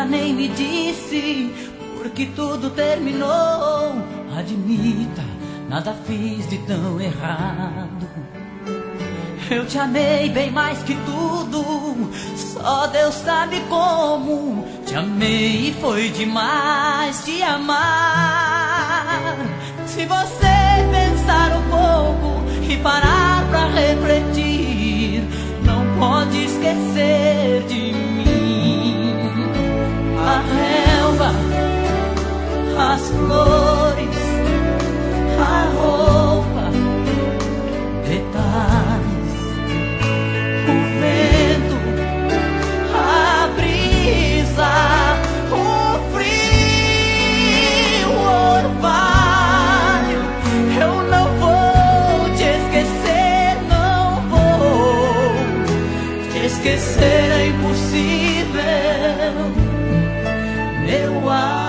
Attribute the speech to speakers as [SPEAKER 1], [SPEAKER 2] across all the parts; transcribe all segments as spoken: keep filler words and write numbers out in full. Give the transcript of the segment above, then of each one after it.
[SPEAKER 1] nem me disse porque tudo terminou. Admita, nada fiz de tão errado. Eu te amei bem mais que tudo, só Deus sabe como. Te amei e foi demais te amar. Se você pensar um pouco e parar pra refletir, não pode esquecer de mim. A relva, as flores, a roupa, detalhes, o vento, a brisa, o frio, o orvalho. Eu não vou te esquecer, não vou te esquecer, é impossível, meu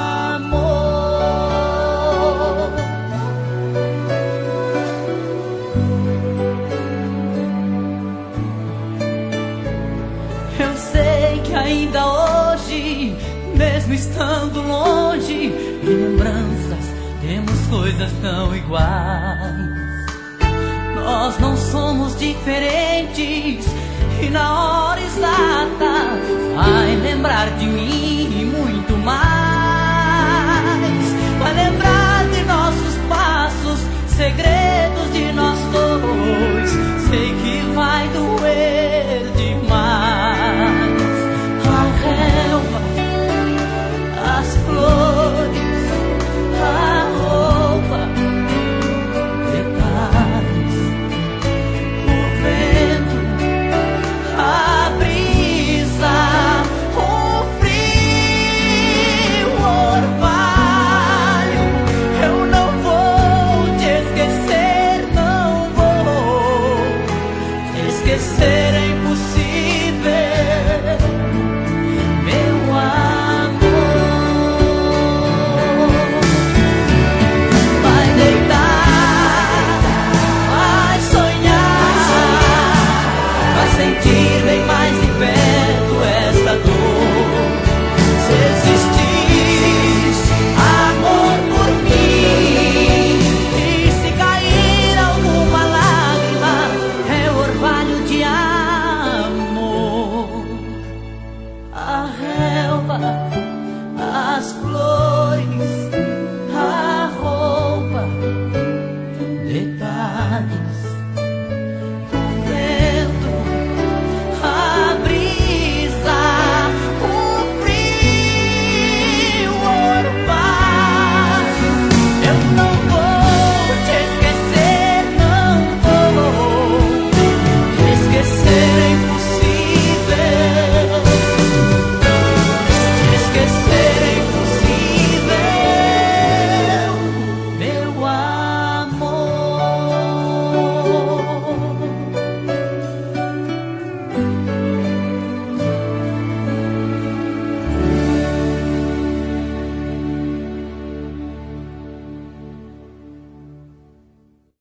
[SPEAKER 1] amor. Eu sei que ainda hoje, mesmo estando longe, em lembranças temos coisas tão iguais. Nós não somos diferentes e na hora exata vai lembrar de mim.